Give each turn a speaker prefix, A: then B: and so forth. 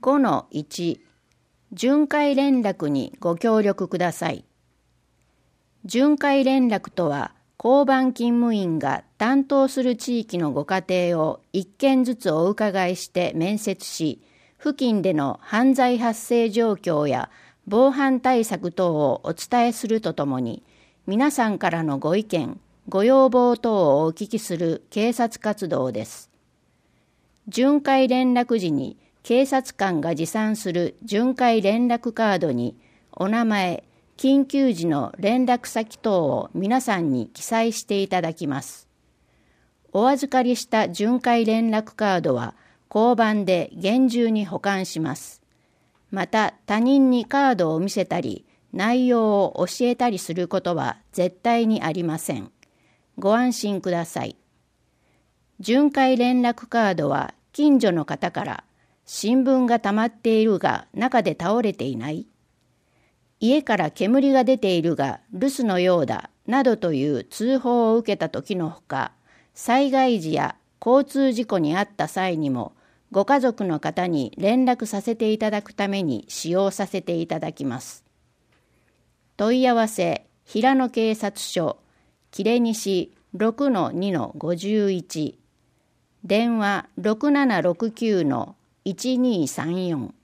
A: 5-1 巡回連絡にご協力ください。巡回連絡とは、交番勤務員が担当する地域のご家庭を一件ずつお伺いして面接し、付近での犯罪発生状況や防犯対策等をお伝えするとともに、皆さんからのご意見、ご要望等をお聞きする警察活動です。巡回連絡時に警察官が持参する巡回連絡カードにお名前、緊急時の連絡先等を皆さんに記載していただきます。お預かりした巡回連絡カードは交番で厳重に保管します。また他人にカードを見せたり、内容を教えたりすることは絶対にありません。ご安心ください。巡回連絡カードは近所の方から新聞が溜まっているが中で倒れていない？家から煙が出ているが留守のようだなどという通報を受けた時のほか、災害時や交通事故に遭った際にもご家族の方に連絡させていただくために使用させていただきます。問い合わせ平野警察署切西 6-2-51 電話 6769-1234